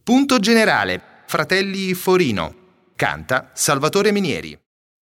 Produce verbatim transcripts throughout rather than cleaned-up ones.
Punto generale, Fratelli Forino. Canta Salvatore Minieri.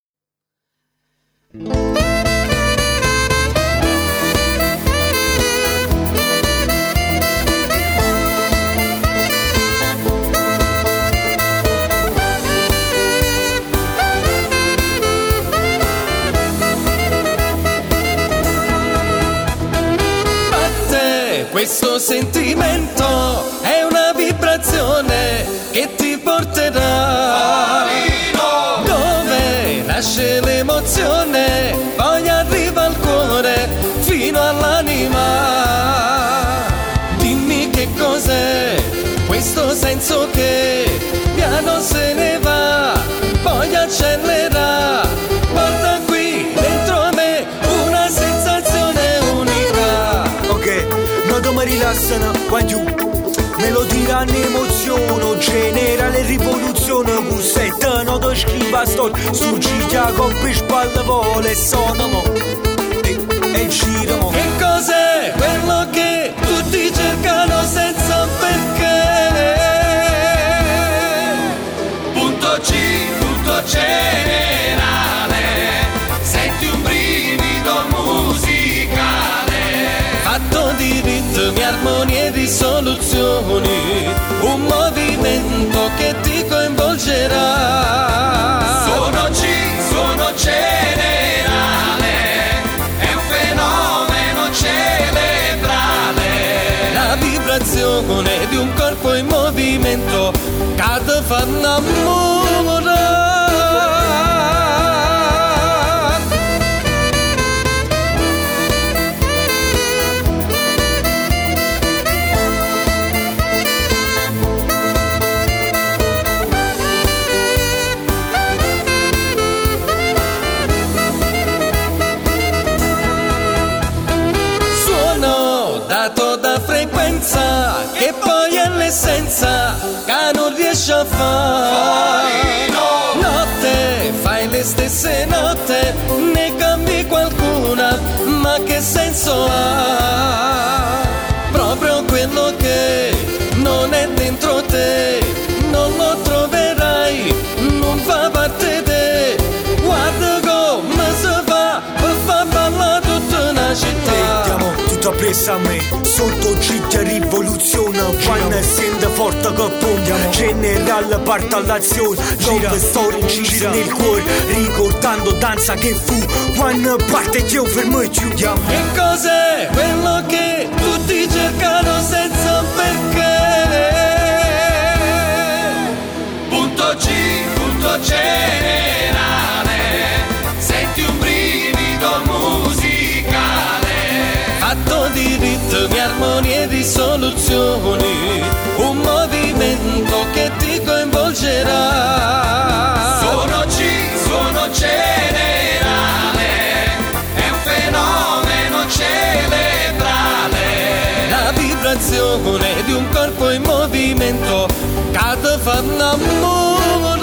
Questo sentimento è una vibrazione che ti porterà Forino, dove nasce l'emozione, poi arriva al cuore fino all'anima. Dimmi che cos'è questo senso che piano se ne va, poi accelera. Guarda qui dentro me una sensazione unica. Ok, non mi rilassano, quando me lo diranno emozione, generale rivoluzione, cusetta, non ti scrivo a storia, su gita con per spalle vole e sono e, e girano. Che cos'è quello che tutti cercano senza perché? Punto G, punto generale, senti un brivido musicale, fatto di ritmi, armonie e di soluzioni, un movimento che ti coinvolgerà. Suono G, suono generale, è un fenomeno cerebrale, La vibrazione di un corpo in movimento che ti fa innamorare. Dato da frequenza che poi è l'essenza che non riesce a fare. Notte fai le stesse note, ne cambi qualcuna, ma che senso ha? Proprio quello che non è dentro te non lo troverai, non fa parte te. Guarda come si fa per far ballare tutta una città. Vediamo tutto appresso a me, sotto città rivoluzione, quando sente forte che punta, generale parte all'azione, nuove storie incise nel cuore, ricordando danza che fu, quando parte ti fermo e chiudiamo. Che cos'è quello che tutti cercano senza perché? punto G, punto generale, senti un brivido musicale, Fatto di ritmi, armonie e di soluzioni, un movimento che ti coinvolgerà. suono G, suono generale, è un fenomeno cerebrale, La vibrazione di un corpo in movimento che ti fa innamorare.